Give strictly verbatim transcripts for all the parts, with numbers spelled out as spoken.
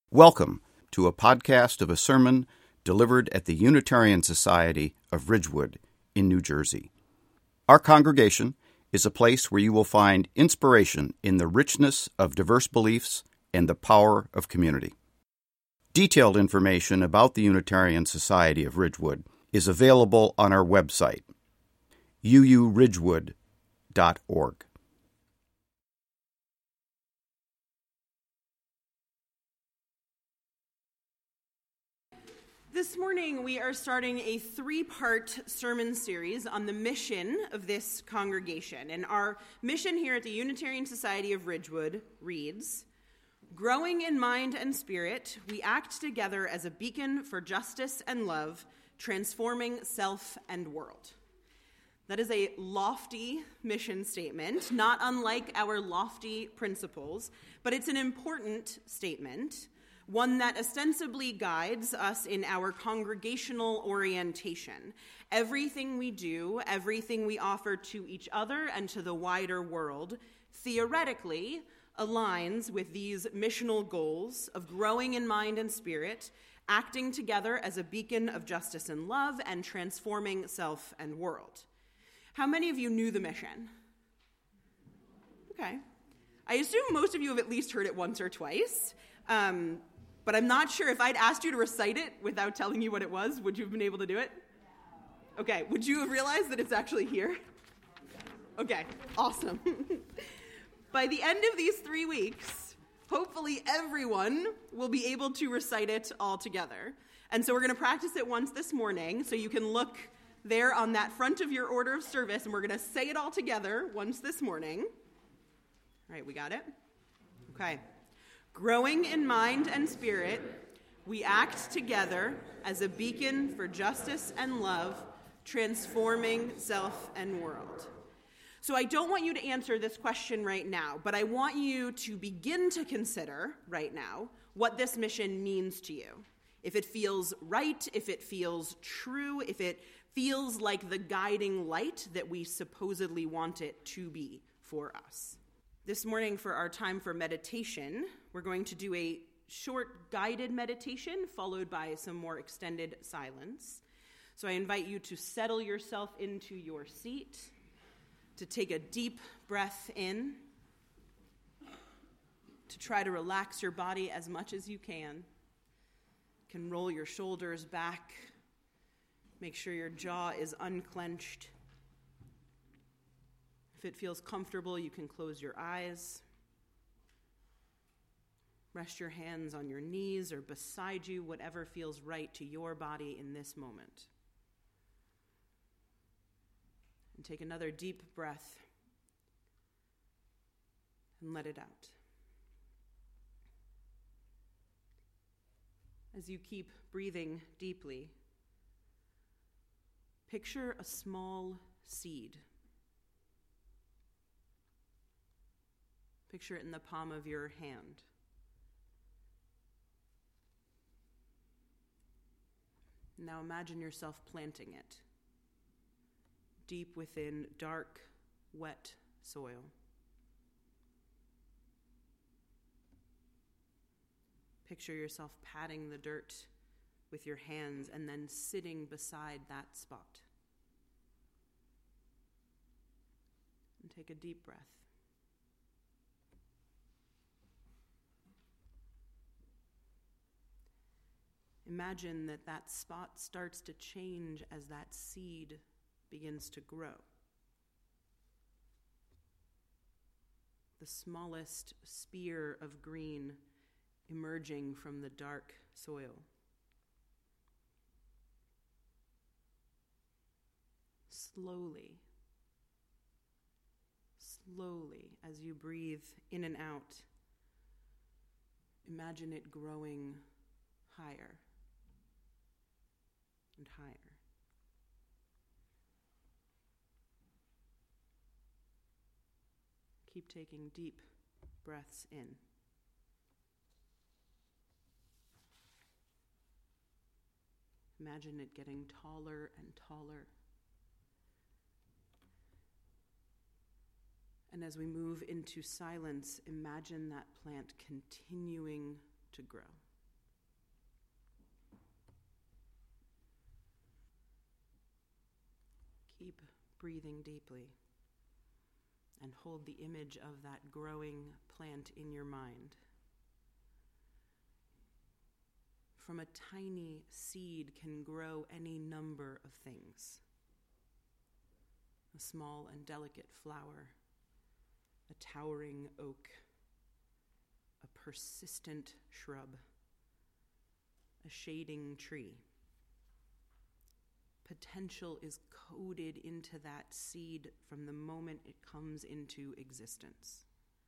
Welcome to a podcast of a sermon delivered at the Unitarian Society of Ridgewood in New Jersey. Our congregation is a place where you will find inspiration in the richness of diverse beliefs and the power of community. Detailed information about the Unitarian Society of Ridgewood is available on our website, u u ridgewood dot org. This morning, we are starting a three-part sermon series on the mission of this congregation. And our mission here at the Unitarian Society of Ridgewood reads, "Growing in mind and spirit, we act together as a beacon for justice and love, transforming self and world." That is a lofty mission statement, not unlike our lofty principles, but it's an important statement, one that ostensibly guides us in our congregational orientation. Everything we do, everything we offer to each other and to the wider world, theoretically aligns with these missional goals of growing in mind and spirit, acting together as a beacon of justice and love, and transforming self and world. How many of you knew the mission? Okay. I assume most of you have at least heard it once or twice. Um, But I'm not sure if I'd asked you to recite it without telling you what it was, would you have been able to do it? Okay, would you have realized that it's actually here? Okay, awesome. By the end of these three weeks, hopefully everyone will be able to recite it all together. And so we're going to practice it once this morning, so you can look there on that front of your order of service, and we're going to say it all together once this morning. All right, we got it? Okay. Growing in mind and spirit, we act together as a beacon for justice and love, transforming self and world. So I don't want you to answer this question right now, but I want you to begin to consider right now what this mission means to you. If it feels right, if it feels true, if it feels like the guiding light that we supposedly want it to be for us. This morning, for our time for meditation, we're going to do a short guided meditation followed by some more extended silence. So I invite you to settle yourself into your seat, to take a deep breath in, to try to relax your body as much as you can. You can roll your shoulders back, make sure your jaw is unclenched. If it feels comfortable, you can close your eyes. Rest your hands on your knees or beside you, whatever feels right to your body in this moment. And take another deep breath and let it out. As you keep breathing deeply, picture a small seed. Picture it in the palm of your hand. Now imagine yourself planting it deep within dark, wet soil. Picture yourself patting the dirt with your hands and then sitting beside that spot. And take a deep breath. Imagine that that spot starts to change as that seed begins to grow. The smallest spear of green emerging from the dark soil. Slowly, slowly, as you breathe in and out, imagine it growing higher and higher. Keep taking deep breaths in. Imagine it getting taller and taller. And as we move into silence, imagine that plant continuing to grow. Keep breathing deeply and hold the image of that growing plant in your mind. From a tiny seed can grow any number of things. A small and delicate flower, a towering oak, a persistent shrub, a shading tree. Potential is coded into that seed from the moment it comes into existence.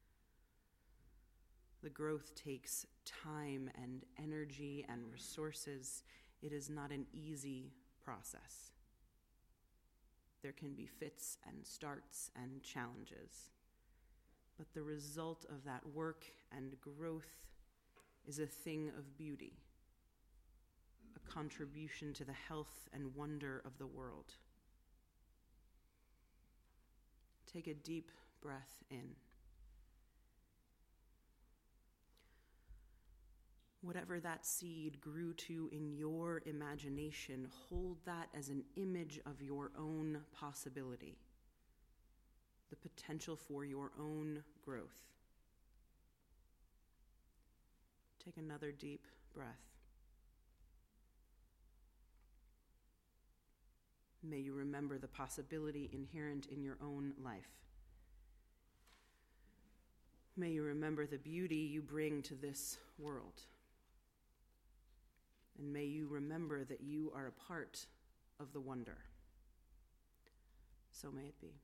The growth takes time and energy and resources. It is not an easy process. There can be fits and starts and challenges. But the result of that work and growth is a thing of beauty, a contribution to the health and wonder of the world. Take a deep breath in. Whatever that seed grew to in your imagination, hold that as an image of your own possibility, the potential for your own growth. Take another deep breath. May you remember the possibility inherent in your own life. May you remember the beauty you bring to this world. And may you remember that you are a part of the wonder. So may it be.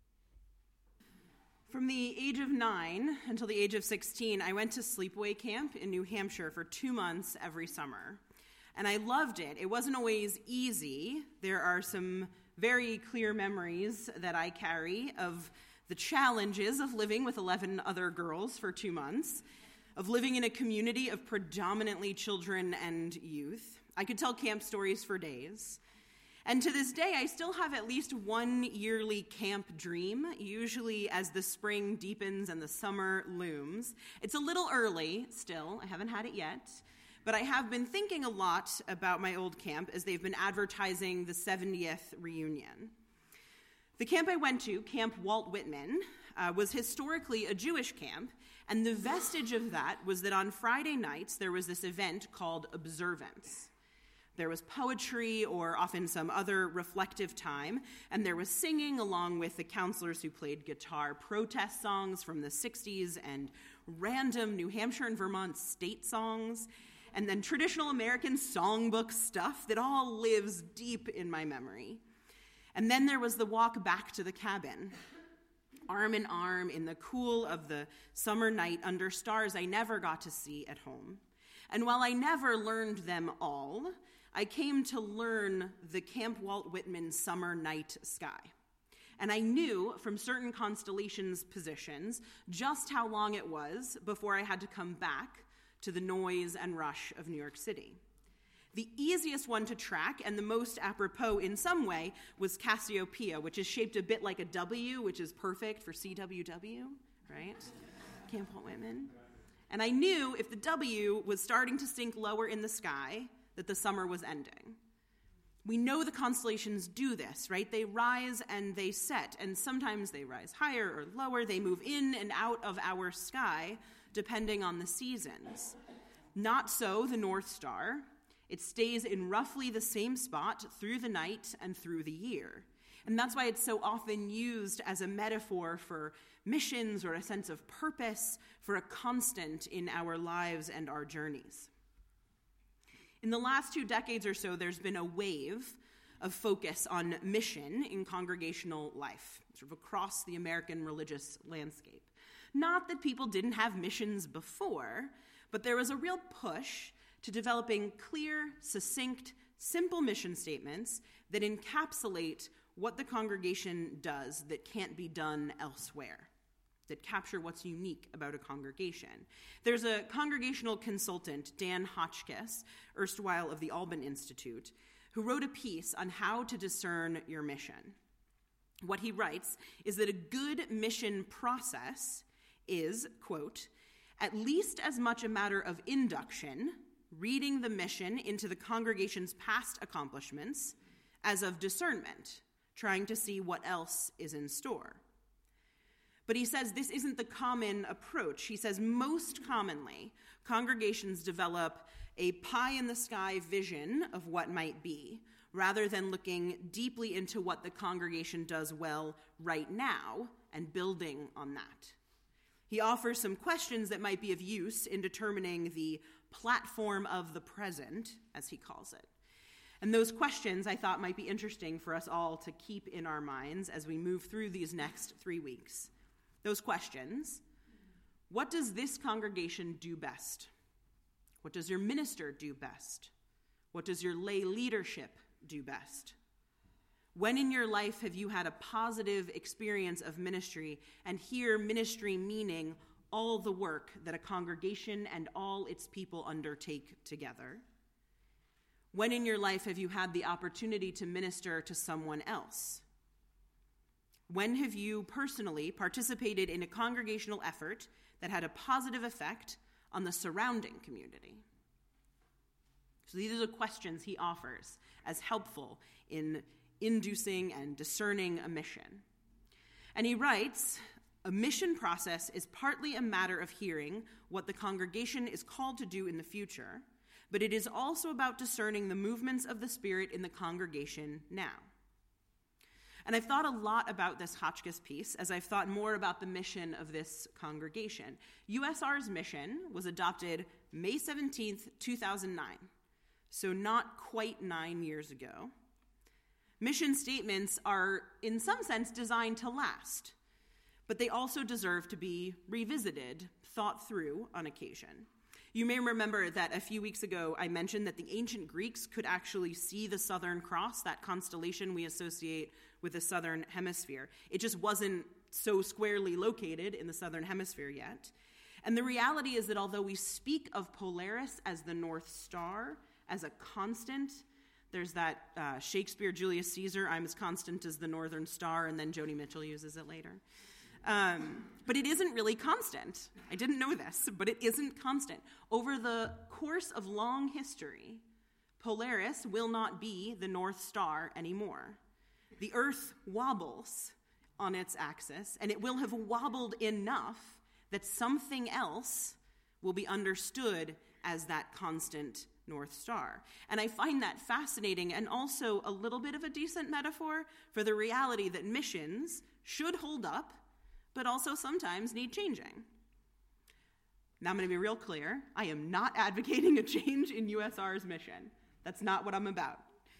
From the age of nine until the age of sixteen, I went to sleepaway camp in New Hampshire for two months every summer. And I loved it. It wasn't always easy. There are some very clear memories that I carry of the challenges of living with eleven other girls for two months, of living in a community of predominantly children and youth. I could tell camp stories for days. And to this day, I still have at least one yearly camp dream, usually as the spring deepens and the summer looms. It's a little early still. I haven't had it yet. But I have been thinking a lot about my old camp as they've been advertising the seventieth reunion. The camp I went to, Camp Walt Whitman, uh, was historically a Jewish camp, and the vestige of that was that on Friday nights there was this event called Observance. There was poetry or often some other reflective time, and there was singing along with the counselors who played guitar, protest songs from the sixties, and random New Hampshire and Vermont state songs, and then traditional American songbook stuff that all lives deep in my memory. And then there was the walk back to the cabin, arm in arm in the cool of the summer night under stars I never got to see at home. And while I never learned them all, I came to learn the Camp Walt Whitman summer night sky. And I knew from certain constellations positions just how long it was before I had to come back to the noise and rush of New York City. The easiest one to track and the most apropos in some way was Cassiopeia, which is shaped a bit like a W, which is perfect for C W W, right? Camp Walt Whitman. And I knew if the W was starting to sink lower in the sky, that the summer was ending. We know the constellations do this, right? They rise and they set, and sometimes they rise higher or lower. They move in and out of our sky, depending on the seasons. Not so the North Star. It stays in roughly the same spot through the night and through the year. And that's why it's so often used as a metaphor for missions or a sense of purpose, for a constant in our lives and our journeys. In the last two decades or so, there's been a wave of focus on mission in congregational life, sort of across the American religious landscape. Not that people didn't have missions before, but there was a real push to developing clear, succinct, simple mission statements that encapsulate what the congregation does that can't be done elsewhere, that capture what's unique about a congregation. There's a congregational consultant, Dan Hotchkiss, erstwhile of the Alban Institute, who wrote a piece on how to discern your mission. What he writes is that a good mission process is, quote, at least as much a matter of induction, reading the mission into the congregation's past accomplishments, as of discernment, trying to see what else is in store. But he says this isn't the common approach. He says most commonly, congregations develop a pie-in-the-sky vision of what might be, rather than looking deeply into what the congregation does well right now and building on that. He offers some questions that might be of use in determining the platform of the present, as he calls it. And those questions I thought might be interesting for us all to keep in our minds as we move through these next three weeks. Those questions: what does this congregation do best? What does your minister do best? What does your lay leadership do best? When in your life have you had a positive experience of ministry, and here ministry meaning all the work that a congregation and all its people undertake together? When in your life have you had the opportunity to minister to someone else? When have you personally participated in a congregational effort that had a positive effect on the surrounding community? So these are the questions he offers as helpful in inducing and discerning a mission. And he writes, a mission process is partly a matter of hearing what the congregation is called to do in the future, but it is also about discerning the movements of the Spirit in the congregation now. And I've thought a lot about this Hotchkiss piece as I've thought more about the mission of this congregation. U S R's mission was adopted May seventeenth, two thousand nine, so not quite nine years ago. Mission statements are, in some sense, designed to last, but they also deserve to be revisited, thought through on occasion. You may remember that a few weeks ago I mentioned that the ancient Greeks could actually see the Southern Cross, that constellation we associate with the Southern Hemisphere. It just wasn't so squarely located in the Southern Hemisphere yet. And the reality is that although we speak of Polaris as the North Star, as a constant, there's that uh, Shakespeare, Julius Caesar, I'm as constant as the Northern Star, and then Joni Mitchell uses it later. Um, but it isn't really constant. I didn't know this, but it isn't constant. Over the course of long history, Polaris will not be the North Star anymore. The Earth wobbles on its axis, and it will have wobbled enough that something else will be understood as that constant North Star. And I find that fascinating and also a little bit of a decent metaphor for the reality that missions should hold up, but also sometimes need changing. Now I'm going to be real clear. I am not advocating a change in U S R's mission. That's not what I'm about.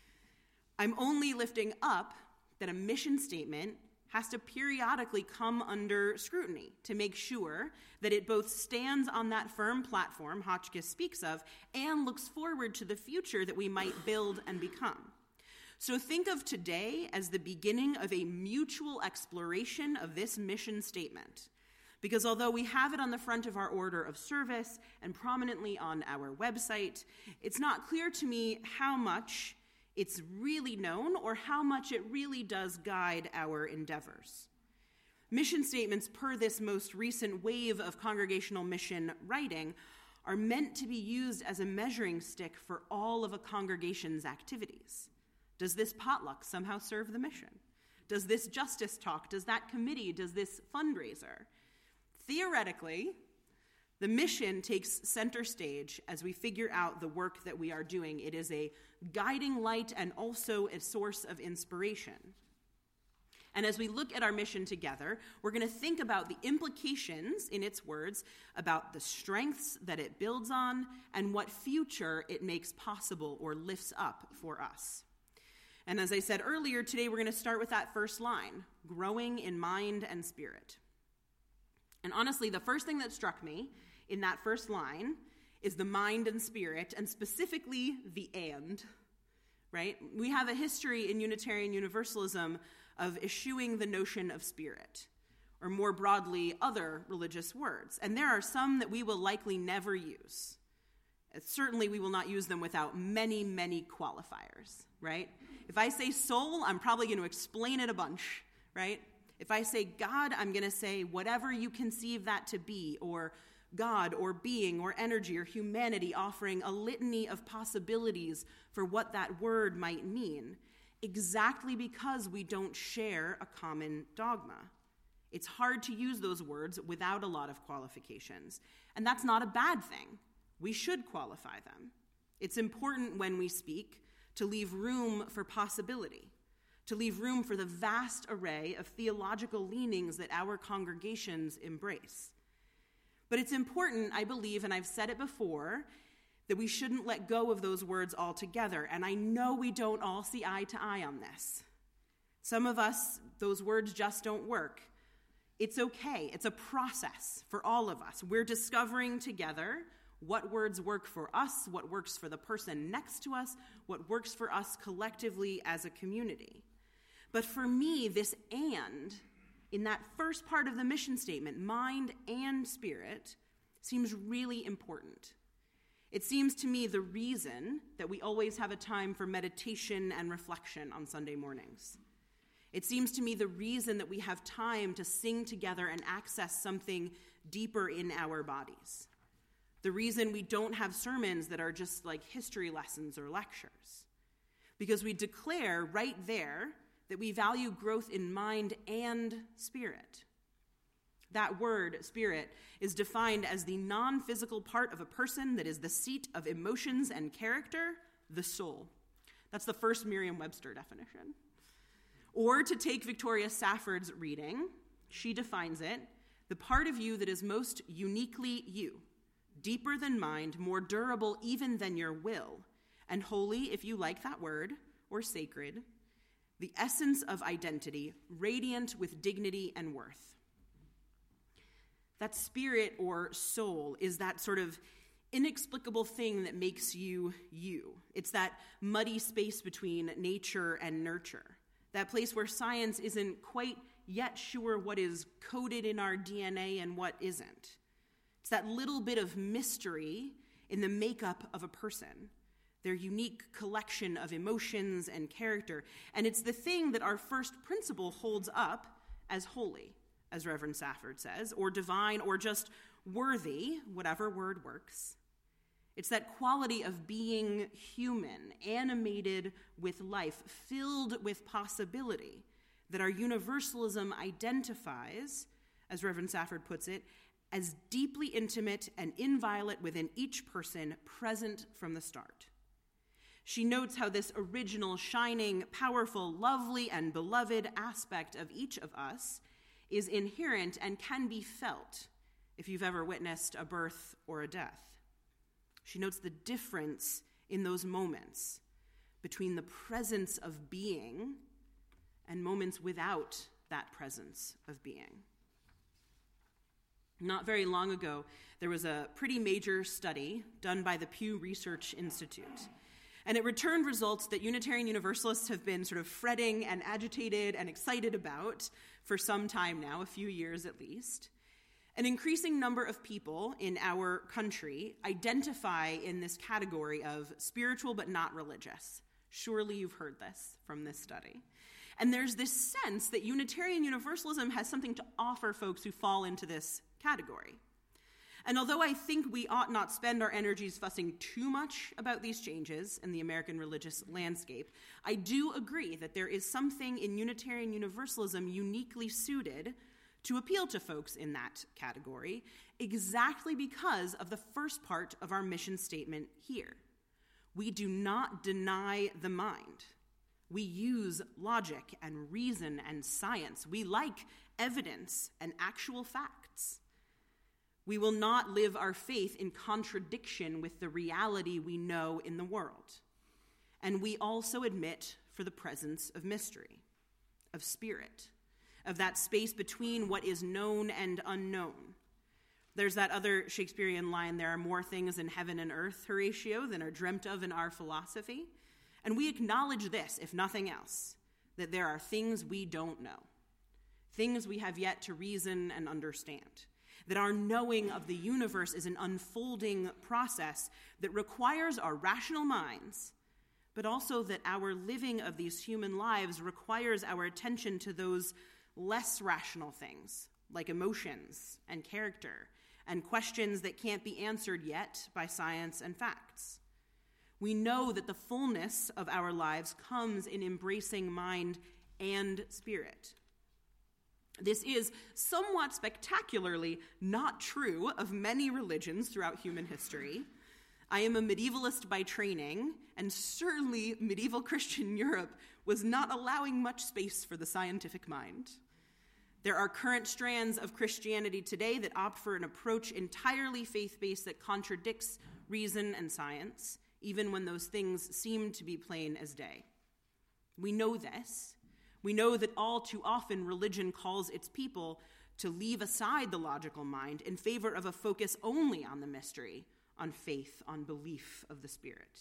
I'm only lifting up that a mission statement has to periodically come under scrutiny to make sure that it both stands on that firm platform Hotchkiss speaks of and looks forward to the future that we might build and become. So think of today as the beginning of a mutual exploration of this mission statement. Because although we have it on the front of our order of service and prominently on our website, it's not clear to me how much it's really known or how much it really does guide our endeavors. Mission statements, per this most recent wave of congregational mission writing, are meant to be used as a measuring stick for all of a congregation's activities. Does this potluck somehow serve the mission? Does this justice talk, does that committee, does this fundraiser? Theoretically, the mission takes center stage as we figure out the work that we are doing. It is a guiding light and also a source of inspiration. And as we look at our mission together, we're going to think about the implications, in its words, about the strengths that it builds on and what future it makes possible or lifts up for us. And as I said earlier, today we're going to start with that first line, growing in mind and spirit. And honestly, the first thing that struck me in that first line is the mind and spirit, and specifically the and, right? We have a history in Unitarian Universalism of eschewing the notion of spirit, or more broadly, other religious words. And there are some that we will likely never use. Certainly, we will not use them without many, many qualifiers, right? If I say soul, I'm probably going to explain it a bunch, right? If I say God, I'm going to say whatever you conceive that to be, or God, or being, or energy, or humanity, offering a litany of possibilities for what that word might mean. exactly because we don't share a common dogma. It's hard to use those words without a lot of qualifications, and that's not a bad thing. We should qualify them. It's important when we speak to leave room for possibility, to leave room for the vast array of theological leanings that our congregations embrace. But it's important, I believe, and I've said it before, that we shouldn't let go of those words altogether. And I know we don't all see eye to eye on this. Some of us, those words just don't work. It's okay. It's a process for all of us. We're discovering together what words work for us, what works for the person next to us, what works for us collectively as a community. But for me, this and, in that first part of the mission statement, mind and spirit, seems really important. It seems to me the reason that we always have a time for meditation and reflection on Sunday mornings. It seems to me the reason that we have time to sing together and access something deeper in our bodies. The reason we don't have sermons that are just like history lessons or lectures. Because we declare right there that we value growth in mind and spirit. That word, spirit, is defined as the non-physical part of a person that is the seat of emotions and character, the soul. That's the first Merriam-Webster definition. Or to take Victoria Safford's reading, she defines it, the part of you that is most uniquely you, deeper than mind, more durable even than your will, and holy, if you like that word, or sacred, the essence of identity, radiant with dignity and worth. That spirit or soul is that sort of inexplicable thing that makes you you. It's that muddy space between nature and nurture, that place where science isn't quite yet sure what is coded in our D N A and what isn't. It's that little bit of mystery in the makeup of a person, their unique collection of emotions and character, and it's the thing that our first principle holds up as holy, as Reverend Safford says, or divine, or just worthy, whatever word works. It's that quality of being human, animated with life, filled with possibility, that our universalism identifies, as Reverend Safford puts it, as deeply intimate and inviolate within each person, present from the start. She notes how this original, shining, powerful, lovely, and beloved aspect of each of us is inherent and can be felt if you've ever witnessed a birth or a death. She notes the difference in those moments between the presence of being and moments without that presence of being. Not very long ago, there was a pretty major study done by the Pew Research Institute, and it returned results that Unitarian Universalists have been sort of fretting and agitated and excited about for some time now, a few years at least. An increasing number of people in our country identify in this category of spiritual but not religious. Surely you've heard this from this study. And there's this sense that Unitarian Universalism has something to offer folks who fall into this category. And although I think we ought not spend our energies fussing too much about these changes in the American religious landscape, I do agree that there is something in Unitarian Universalism uniquely suited to appeal to folks in that category, exactly because of the first part of our mission statement here. We do not deny the mind. We use logic and reason and science. We like evidence and actual facts. We will not live our faith in contradiction with the reality we know in the world. And we also admit for the presence of mystery, of spirit, of that space between what is known and unknown. There's that other Shakespearean line, there are more things in heaven and earth, Horatio, than are dreamt of in our philosophy. And we acknowledge this, if nothing else, that there are things we don't know, things we have yet to reason and understand, that our knowing of the universe is an unfolding process that requires our rational minds, but also that our living of these human lives requires our attention to those less rational things, like emotions and character, and questions that can't be answered yet by science and facts. We know that the fullness of our lives comes in embracing mind and spirit. This is somewhat spectacularly not true of many religions throughout human history. I am a medievalist by training, and certainly medieval Christian Europe was not allowing much space for the scientific mind. There are current strands of Christianity today that opt for an approach entirely faith-based that contradicts reason and science, even when those things seem to be plain as day. We know this. We know that all too often religion calls its people to leave aside the logical mind in favor of a focus only on the mystery, on faith, on belief of the Spirit.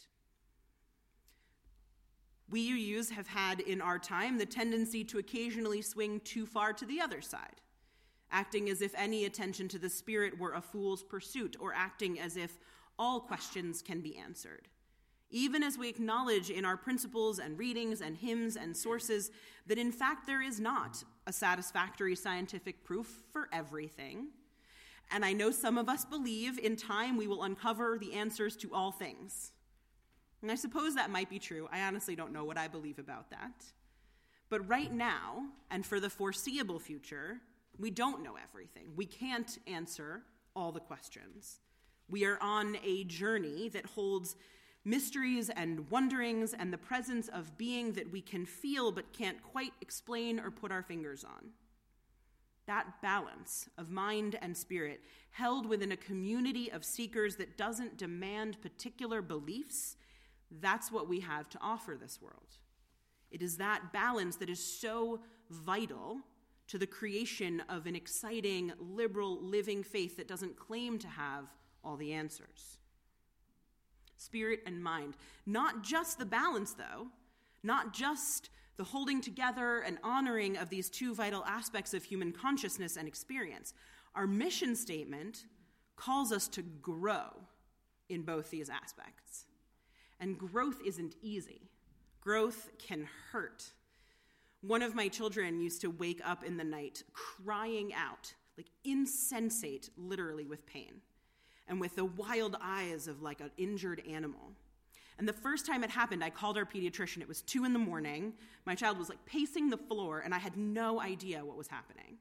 We U Us have had in our time the tendency to occasionally swing too far to the other side, acting as if any attention to the Spirit were a fool's pursuit, or acting as if all questions can be answered. Even as we acknowledge in our principles and readings and hymns and sources that in fact there is not a satisfactory scientific proof for everything. And I know some of us believe in time we will uncover the answers to all things. And I suppose that might be true. I honestly don't know what I believe about that. But right now, and for the foreseeable future, we don't know everything. We can't answer all the questions. We are on a journey that holds mysteries and wonderings and the presence of being that we can feel but can't quite explain or put our fingers on. That balance of mind and spirit, held within a community of seekers that doesn't demand particular beliefs, that's what we have to offer this world. It is that balance that is so vital to the creation of an exciting, liberal, living faith that doesn't claim to have all the answers. Spirit and mind. Not just the balance, though. Not just the holding together and honoring of these two vital aspects of human consciousness and experience. Our mission statement calls us to grow in both these aspects. And growth isn't easy. Growth can hurt. One of my children used to wake up in the night crying out, like insensate, literally with pain, and with the wild eyes of like an injured animal. And the first time it happened, I called our pediatrician. It was two in the morning. My child was like pacing the floor, and I had no idea what was happening.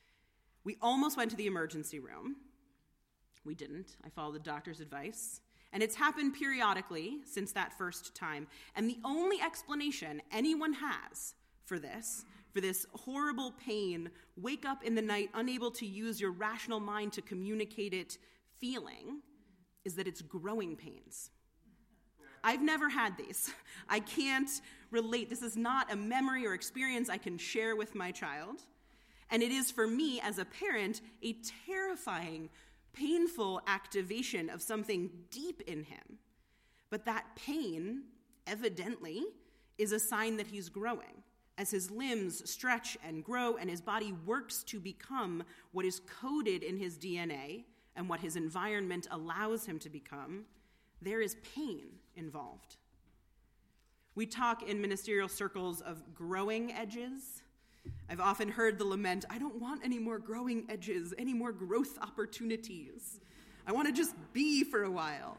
We almost went to the emergency room. We didn't. I followed the doctor's advice. And it's happened periodically since that first time. And the only explanation anyone has for this, for this horrible pain, wake up in the night unable to use your rational mind to communicate it, feeling, is that it's growing pains. I've never had these. I can't relate. This is not a memory or experience I can share with my child. And it is for me as a parent a terrifying, painful activation of something deep in him. But that pain, evidently, is a sign that he's growing. As his limbs stretch and grow and his body works to become what is coded in his D N A and what his environment allows him to become, there is pain involved. We talk in ministerial circles of growing edges. I've often heard the lament, I don't want any more growing edges, any more growth opportunities. I want to just be for a while.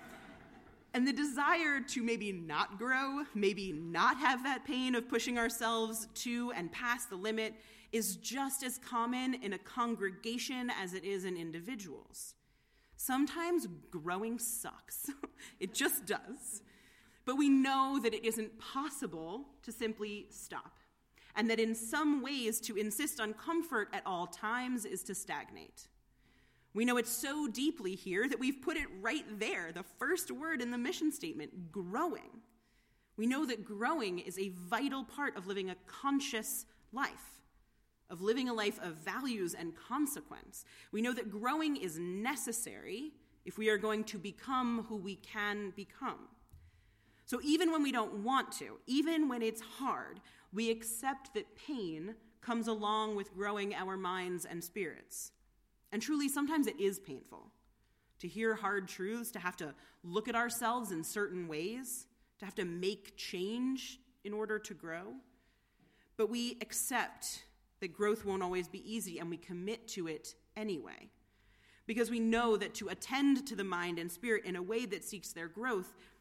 And the desire to maybe not grow, maybe not have that pain of pushing ourselves to and past the limit is just as common in a congregation as it is in individuals. Sometimes growing sucks. It just does. But we know that it isn't possible to simply stop, and that in some ways to insist on comfort at all times is to stagnate. We know it so deeply here that we've put it right there, the first word in the mission statement, growing. We know that growing is a vital part of living a conscious life, of living a life of values and consequence. We know that growing is necessary if we are going to become who we can become. So even when we don't want to, even when it's hard, we accept that pain comes along with growing our minds and spirits. And truly, sometimes it is painful to hear hard truths, to have to look at ourselves in certain ways, to have to make change in order to grow. But we accept that growth won't always be easy, and we commit to it anyway. Because we know that to attend to the mind and spirit in a way that seeks their growth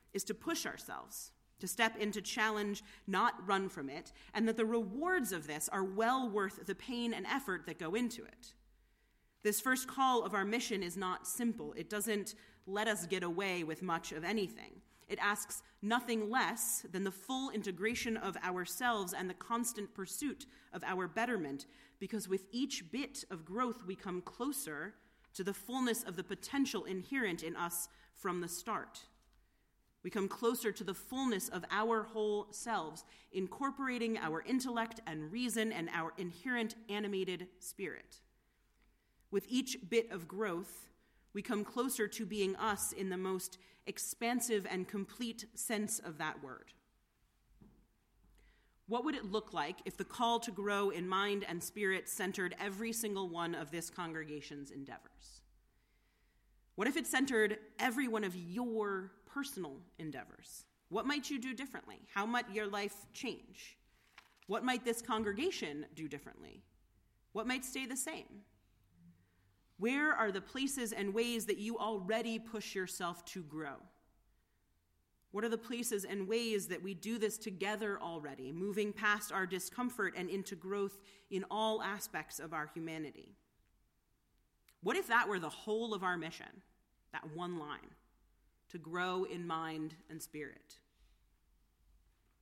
is to push ourselves, to step into challenge, not run from it, and that the rewards of this are well worth the pain and effort that go into it. This first call of our mission is not simple. It doesn't let us get away with much of anything. It asks nothing less than the full integration of ourselves and the constant pursuit of our betterment, because with each bit of growth we come closer to the fullness of the potential inherent in us from the start. We come closer to the fullness of our whole selves, incorporating our intellect and reason and our inherent animated spirit. With each bit of growth, we come closer to being us in the most expansive and complete sense of that word. What would it look like if the call to grow in mind and spirit centered every single one of this congregation's endeavors? What if it centered every one of your personal endeavors? What might you do differently? How might your life change? What might this congregation do differently? What might stay the same? Where are the places and ways that you already push yourself to grow? What are the places and ways that we do this together already, moving past our discomfort and into growth in all aspects of our humanity? What if that were the whole of our mission, that one line, to grow in mind and spirit?